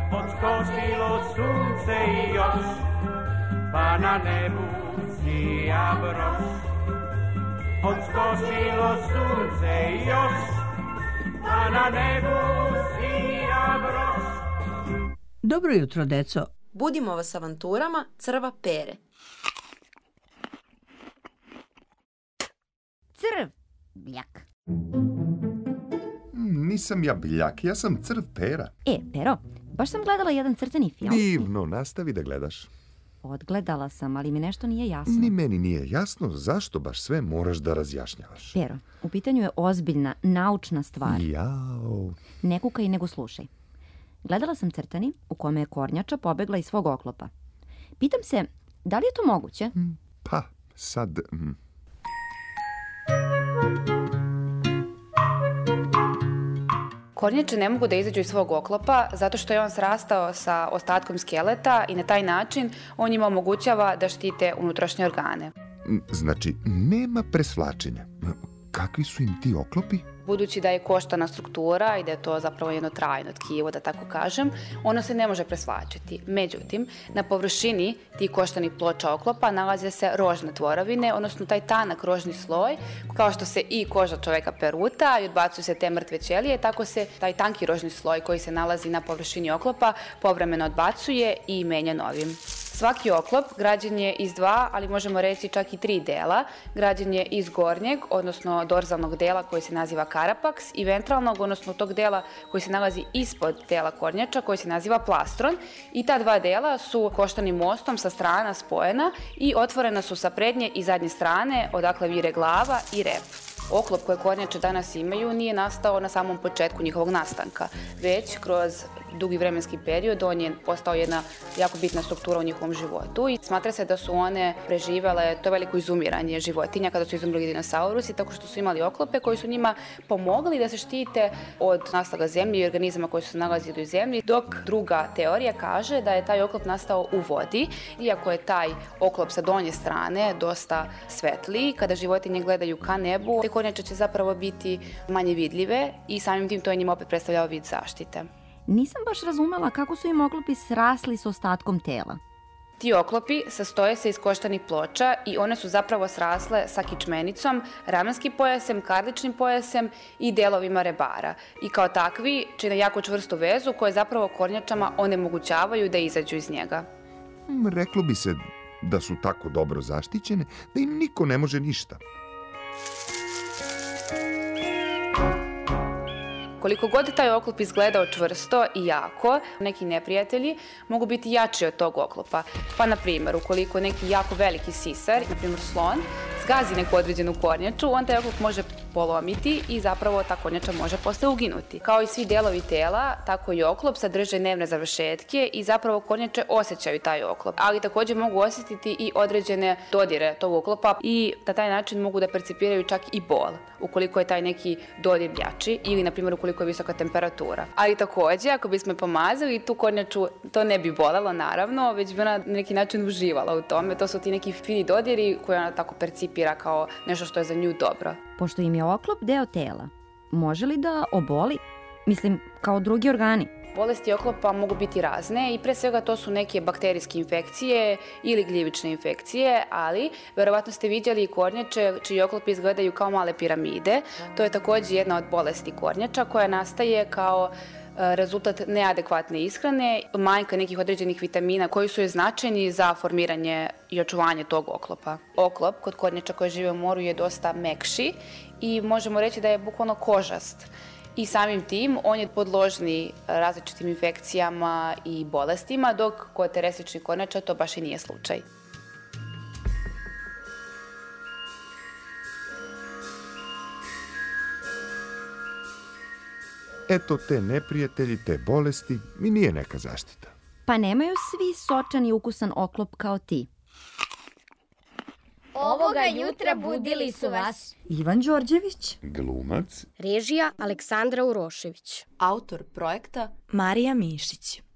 Odskočilo sunce i još, pa na nebu sija broš. Odskočilo sunce i još, pa na nebu sija broš. Dobro jutro, deco. Budimo vas avanturama Crva Pere. Crv, Biljak. Nisam ja Biljak, ja sam Crv Pera. Pero, baš sam gledala jedan crtani film. Divno, nastavi da gledaš. Odgledala sam, ali mi nešto nije jasno. Ni meni nije jasno zašto baš sve moraš da razjašnjavaš. Pero, u pitanju je ozbiljna, naučna stvar. Jao. Ne kukaj, nego slušaj. Gledala sam crtani u kome je kornjača pobegla iz svog oklopa. Pitam se, da li je to moguće? Pa, sad... Kornjače ne mogu da izađu iz svog oklopa zato što je on srastao sa ostatkom skeleta i na taj način on njima omogućava da štite unutrašnje organe. Znači, nema presvlačenja. Kakvi su im ti oklopi? Budući da je koštana struktura i da je to zapravo jedno trajno tkivo, da tako kažem, ono se ne može presvlačiti. Međutim, na površini tih koštanih ploča oklopa nalaze se rožne tvorovine, odnosno taj tanak rožni sloj, kao što se i koža čoveka peruta i odbacuju se te mrtve ćelije, tako se taj tanki rožni sloj koji se nalazi na površini oklopa povremeno odbacuje i menja novim. Svaki oklop građen je iz 2, ali možemo reći čak i 3 dela. Građen je iz gornjeg, odnosno dorzalnog dela koji se naziva karapaks i ventralnog, odnosno tog dela koji se nalazi ispod dela kornjača koji se naziva plastron. I ta 2 dela su koštanim mostom sa strana spojena i otvorena su sa prednje i zadnje strane, odakle vire glava i rep. Oklop koje kornjače danas imaju nije nastao na samom početku njihovog nastanka, već kroz dugi vremenski period on je postao jedna jako bitna struktura u njihovom životu i smatra se da su one preživele to veliko izumiranje životinja kada su izumrli dinosaurusi, tako što su imali oklope koji su njima pomogli da se štite od naslaga zemlje i organizama koji su se nalazili u zemlji, dok druga teorija kaže da je taj oklop nastao u vodi, iako je taj oklop sa donje strane dosta svetliji, kada životinje gledaju ka nebu, te kornjače će zapravo biti manje vidljive i samim tim to je njima opet predstavljao vid zaštite. Nisam baš razumela kako su im oklopi srasli s ostatkom tela. Ti oklopi sastoje se iz koštanih ploča i one su zapravo srasle sa kičmenicom, ramenskim pojasem, karličnim pojasem i delovima rebara. I kao takvi čine jako čvrstu vezu koje zapravo kornjačama onemogućavaju da izađu iz njega. Reklo bi se da su tako dobro zaštićene da im niko ne može ništa. Koliko god taj oklop izgledao čvrsto i jako, neki neprijatelji mogu biti jači od tog oklopa. Pa, na primjer, ukoliko neki jako veliki sisar, na primjer slon, zgazi neku određenu kornjaču, on taj oklop može polomiti i zapravo ta kornjača može posle uginuti. Kao i svi delovi tela, tako i oklop sadrže nervne završetke i zapravo kornjače osjećaju taj oklop. Ali također mogu osjetiti i određene dodire tog oklopa i na taj način mogu da percipiraju čak i bol, ukoliko je taj neki dodir jači ili, na primjer, ukoliko je visoka temperatura. Ali također, ako bismo je pomazali, tu kornjaču to ne bi bolelo, naravno, već bi ona na neki način uživala u tome. To su ti neki fini dodiri koje ona tako percipira kao nešto što je za nju dobro. Pošto im je oklop deo tela, može li da oboli? Mislim, kao drugi organi. Bolesti oklopa mogu biti razne i pre svega to su neke bakterijske infekcije ili gljivične infekcije, ali verovatno ste vidjeli i kornjače čiji oklopi izgledaju kao male piramide. To je također jedna od bolesti kornjača koja nastaje kao rezultat neadekvatne ishrane, manjka nekih određenih vitamina koji su značajni za formiranje i očuvanje tog oklopa. Oklop kod kornjača koje žive u moru je dosta mekši i možemo reći da je bukvalno kožast. I samim tim on je podložniji različitim infekcijama i bolestima, dok kod terestričnih kornjača to baš i nije slučaj. Eto te neprijatelji, te bolesti mi nije neka zaštita. Pa nemaju svi sočan i ukusan oklop kao ti. Ovoga jutra budili su vas Ivan Đorđević, Glumac, režija Aleksandra Urošević, Autor projekta Marija Mišić.